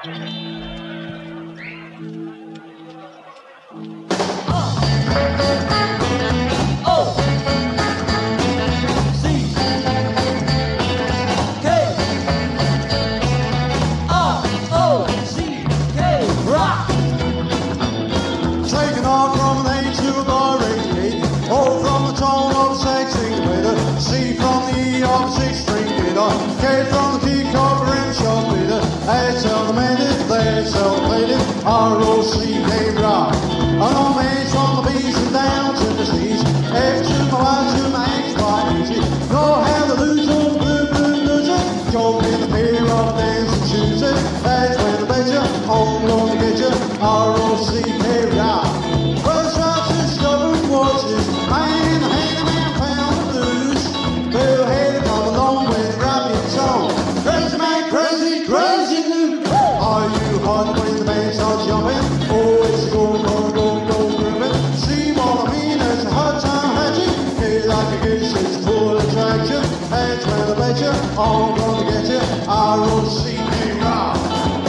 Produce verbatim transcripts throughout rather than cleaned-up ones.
K from the key card rim shop leader, A celebrated, they celebrated, R O C K rock. I know man's from the beach and down to the seas, F to my Y to my X, quite easy. Know how to lose on the blue, blue, loser, joke in the pair of dancing shoes. That's when the bet you, I'm gonna get you, R O C K rock. First rock discovered watches, man, the handyman found the blues. Bill had it come along with crazy man, crazy, crazy dude. Are you hot when the band starts jumping? Oh, it's a go, go, go, go, grooving. See what I mean? It's a hot time hatching. Hey, like a goose, it's full attraction. That's where the bet you, I'm gonna get you. R O C K rock.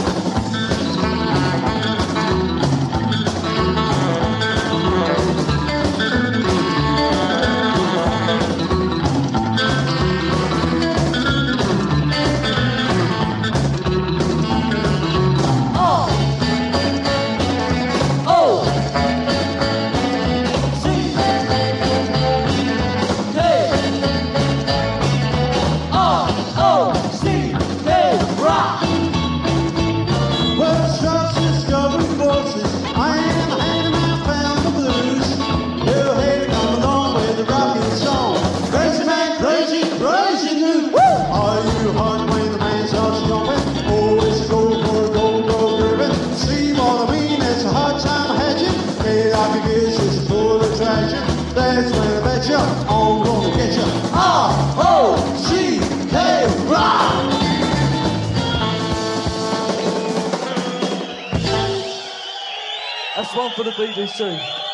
That's when I bet you, I'm gonna get you. R O C K rock! That's one for the B B C.